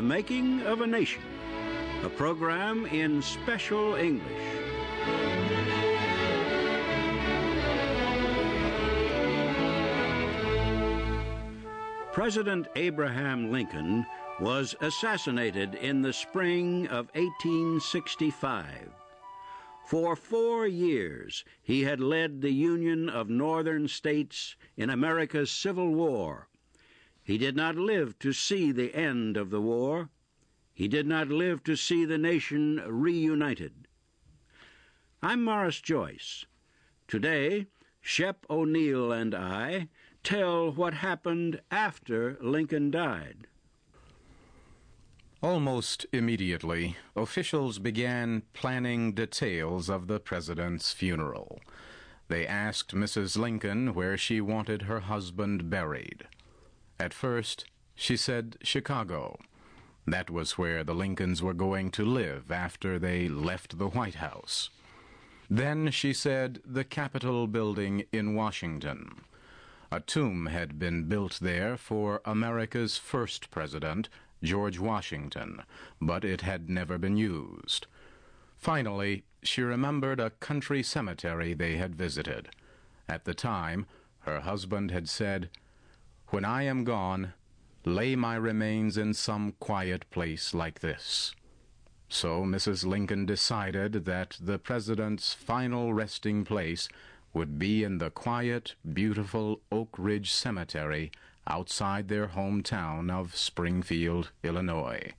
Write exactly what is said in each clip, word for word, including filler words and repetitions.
Making of a Nation, a program in special English. President Abraham Lincoln was assassinated in the spring of eighteen sixty-five. For four years, he had led the Union of Northern States in America's Civil War. He did not live to see the end of the war. He did not live to see the nation reunited. I'm Morris Joyce. Today, Shep O'Neill and I tell what happened after Lincoln died. Almost immediately, officials began planning details of the president's funeral. They asked Missus Lincoln where she wanted her husband buried. At first, she said Chicago. That was where the Lincolns were going to live after they left the White House. Then she said the Capitol building in Washington. A tomb had been built there for America's first president, George Washington, but it had never been used. Finally, she remembered a country cemetery they had visited. At the time, her husband had said, "When I am gone, lay my remains in some quiet place like this." So Missus Lincoln decided that the president's final resting place would be in the quiet, beautiful Oak Ridge Cemetery outside their hometown of Springfield, Illinois.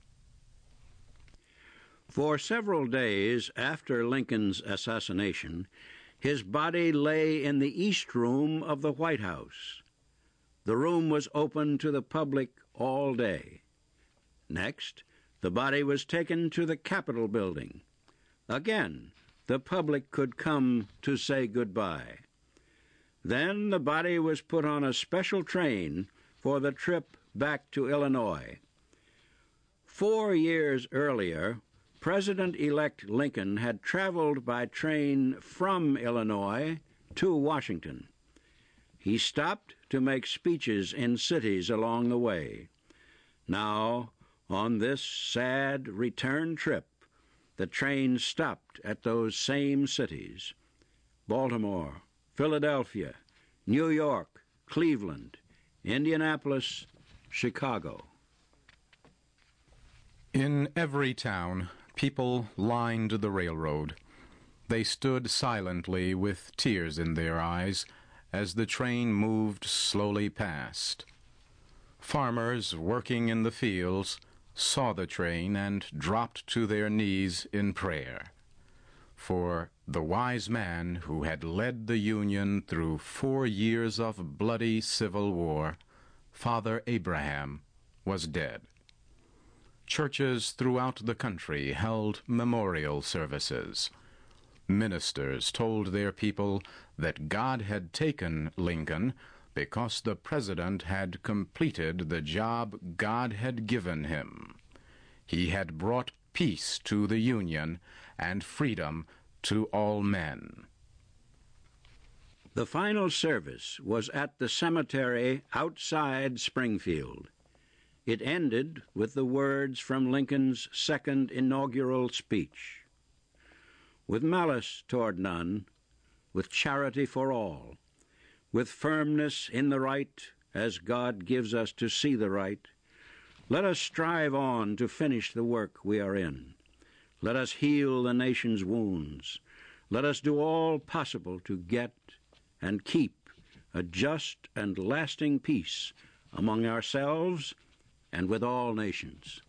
For several days after Lincoln's assassination, his body lay in the East Room of the White House. The room was open to the public all day. Next, the body was taken to the Capitol building. Again, the public could come to say goodbye. Then the body was put on a special train for the trip back to Illinois. Four years earlier, President-elect Lincoln had traveled by train from Illinois to Washington. He stopped to make speeches in cities along the way. Now, on this sad return trip, the train stopped at those same cities: Baltimore, Philadelphia, New York, Cleveland, Indianapolis, Chicago. In every town, people lined the railroad. They stood silently with tears in their eyes as the train moved slowly past. Farmers working in the fields saw the train and dropped to their knees in prayer. For the wise man who had led the Union through four years of bloody civil war, Father Abraham, was dead. Churches throughout the country held memorial services. Ministers told their people that God had taken Lincoln because the president had completed the job God had given him. He had brought peace to the Union and freedom to all men. The final service was at the cemetery outside Springfield. It ended with the words from Lincoln's second inaugural speech: "With malice toward none, with charity for all, with firmness in the right as God gives us to see the right, let us strive on to finish the work we are in. Let us heal the nation's wounds. Let us do all possible to get and keep a just and lasting peace among ourselves and with all nations."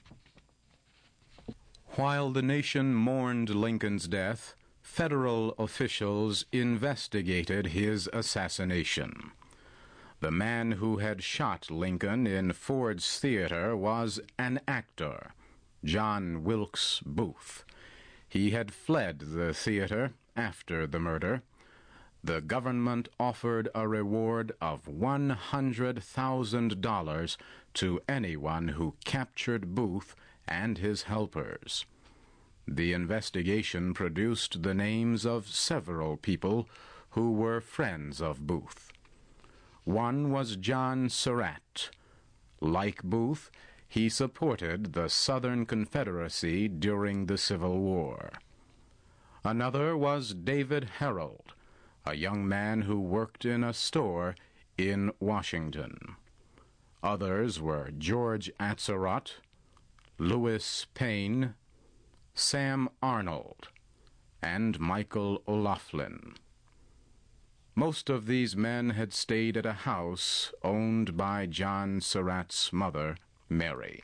While the nation mourned Lincoln's death, federal officials investigated his assassination. The man who had shot Lincoln in Ford's Theater was an actor, John Wilkes Booth. He had fled the theater after the murder. The government offered a reward of one hundred thousand dollars to anyone who captured Booth and his helpers. The investigation produced the names of several people who were friends of Booth. One was John Surratt. Like Booth, he supported the Southern Confederacy during the Civil War. Another was David Herold, a young man who worked in a store in Washington. Others were George Atzerodt, Louis Payne, Sam Arnold, and Michael O'Laughlin. Most of these men had stayed at a house owned by John Surratt's mother, Mary.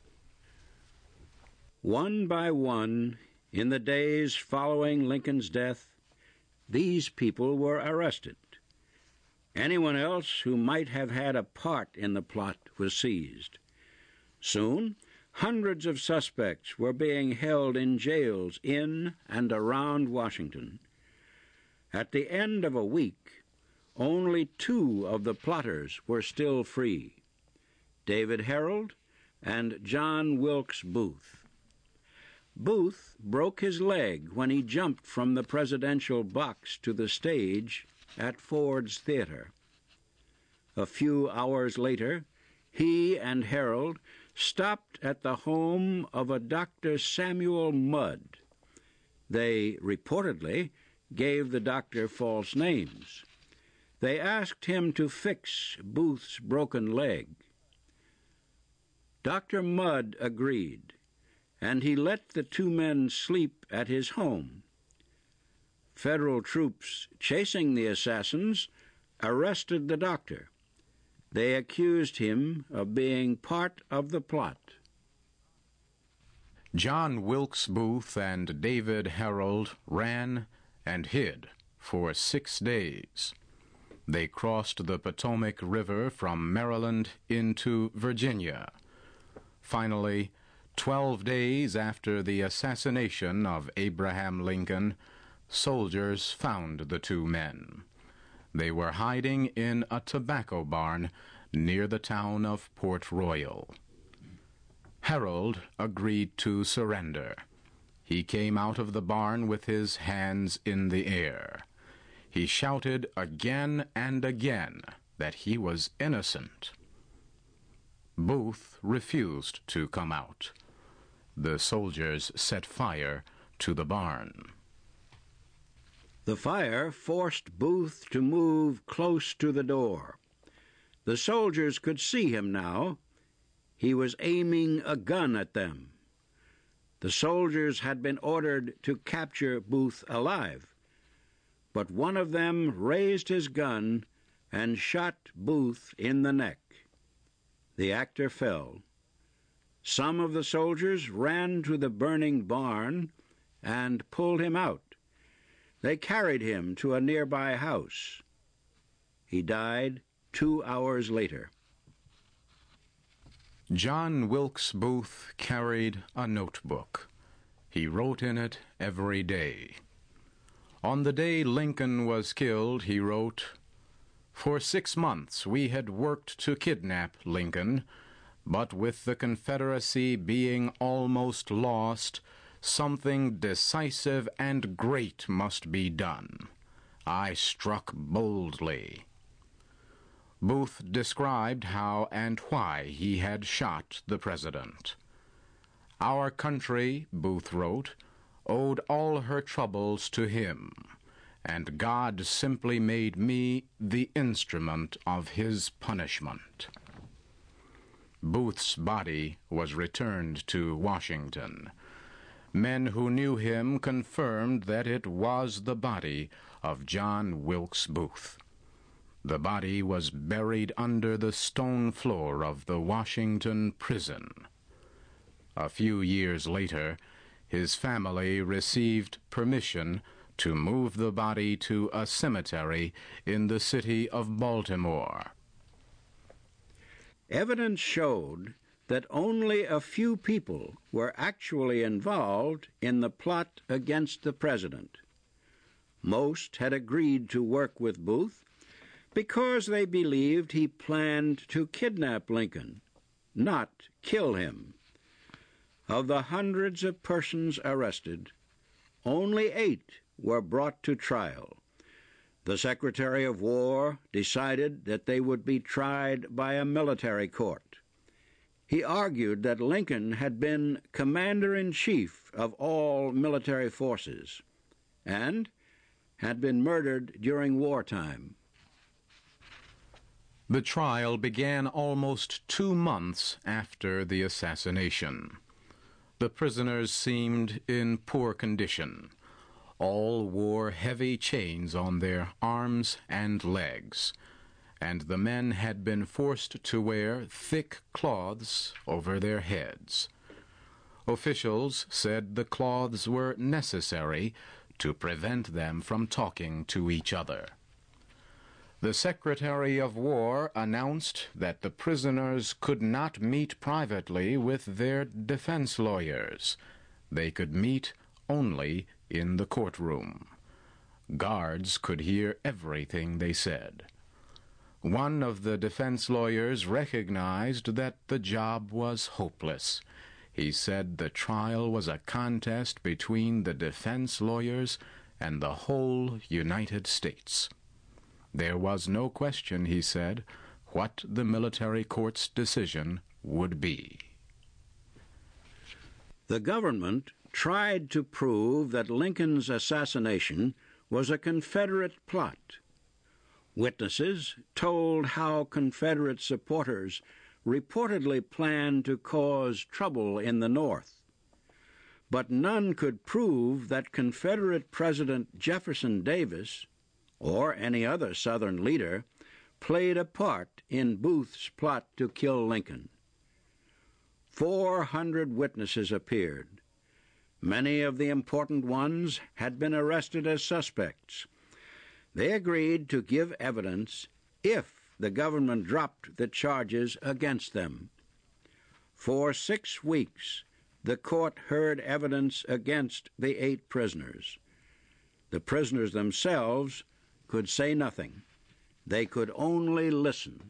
One by one, in the days following Lincoln's death, these people were arrested. Anyone else who might have had a part in the plot was seized. Soon, hundreds of suspects were being held in jails in and around Washington. At the end of a week, only two of the plotters were still free, David Herold and John Wilkes Booth. Booth broke his leg when he jumped from the presidential box to the stage at Ford's Theater. A few hours later, he and Herold stopped at the home of a Doctor Samuel Mudd. They reportedly gave the doctor false names. They asked him to fix Booth's broken leg. Doctor Mudd agreed, and he let the two men sleep at his home. Federal troops chasing the assassins arrested the doctor. They accused him of being part of the plot. John Wilkes Booth and David Herold ran and hid for six days. They crossed the Potomac River from Maryland into Virginia. Finally, twelve days after the assassination of Abraham Lincoln, soldiers found the two men. They were hiding in a tobacco barn near the town of Port Royal. Herold agreed to surrender. He came out of the barn with his hands in the air. He shouted again and again that he was innocent. Booth refused to come out. The soldiers set fire to the barn. The fire forced Booth to move close to the door. The soldiers could see him now. He was aiming a gun at them. The soldiers had been ordered to capture Booth alive, but one of them raised his gun and shot Booth in the neck. The actor fell. Some of the soldiers ran to the burning barn and pulled him out. They carried him to a nearby house. He died two hours later. John Wilkes Booth carried a notebook. He wrote in it every day. On the day Lincoln was killed, he wrote, "For six months we had worked to kidnap Lincoln, but with the Confederacy being almost lost, something decisive and great must be done. I struck boldly." Booth described how and why he had shot the president. "Our country," Booth wrote, "owed all her troubles to him, and God simply made me the instrument of his punishment." Booth's body was returned to Washington. Men who knew him confirmed that it was the body of John Wilkes Booth. The body was buried under the stone floor of the Washington prison. A few years later, his family received permission to move the body to a cemetery in the city of Baltimore. Evidence showed that only a few people were actually involved in the plot against the president. Most had agreed to work with Booth because they believed he planned to kidnap Lincoln, not kill him. Of the hundreds of persons arrested, only eight were brought to trial. The Secretary of War decided that they would be tried by a military court. He argued that Lincoln had been commander-in-chief of all military forces and had been murdered during wartime. The trial began almost two months after the assassination. The prisoners seemed in poor condition. All wore heavy chains on their arms and legs, and the men had been forced to wear thick cloths over their heads. Officials said the cloths were necessary to prevent them from talking to each other. The Secretary of War announced that the prisoners could not meet privately with their defense lawyers. They could meet only in the courtroom. Guards could hear everything they said. One of the defense lawyers recognized that the job was hopeless. He said the trial was a contest between the defense lawyers and the whole United States. There was no question, he said, what the military court's decision would be. The government tried to prove that Lincoln's assassination was a Confederate plot. Witnesses told how Confederate supporters reportedly planned to cause trouble in the North. But none could prove that Confederate President Jefferson Davis, or any other Southern leader, played a part in Booth's plot to kill Lincoln. Four hundred witnesses appeared. Many of the important ones had been arrested as suspects. They agreed to give evidence if the government dropped the charges against them. For six weeks, the court heard evidence against the eight prisoners. The prisoners themselves could say nothing. They could only listen.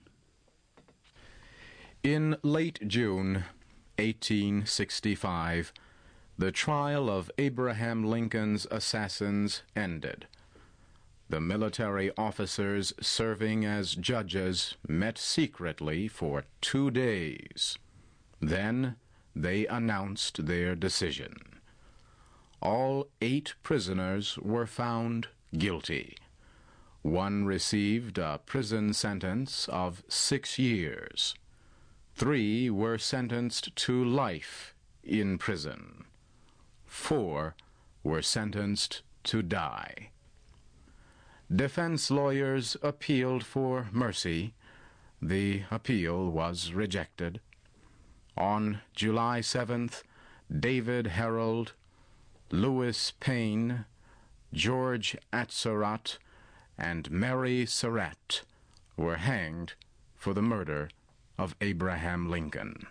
In late June eighteen sixty-five, the trial of Abraham Lincoln's assassins ended. The military officers serving as judges met secretly for two days. Then they announced their decision. All eight prisoners were found guilty. One received a prison sentence of six years. Three were sentenced to life in prison. Four were sentenced to die. Defense lawyers appealed for mercy. The appeal was rejected. On July seventh, David Herold, Louis Payne, George Atzerodt, and Mary Surratt were hanged for the murder of Abraham Lincoln.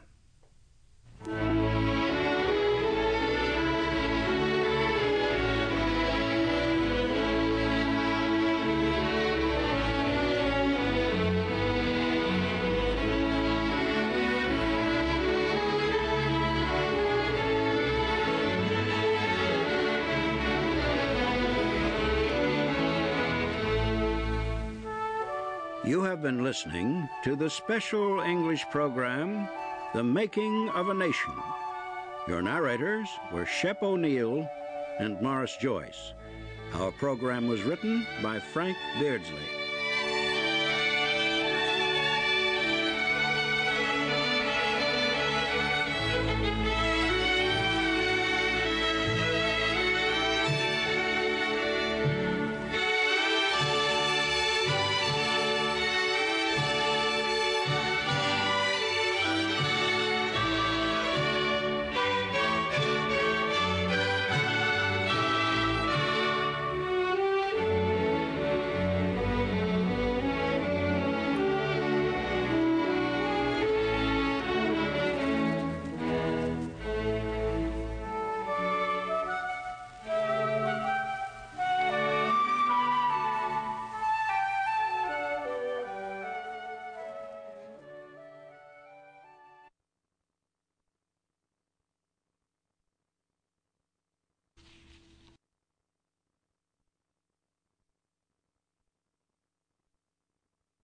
You have been listening to the special English program, The Making of a Nation. Your narrators were Shep O'Neill and Morris Joyce. Our program was written by Frank Beardsley.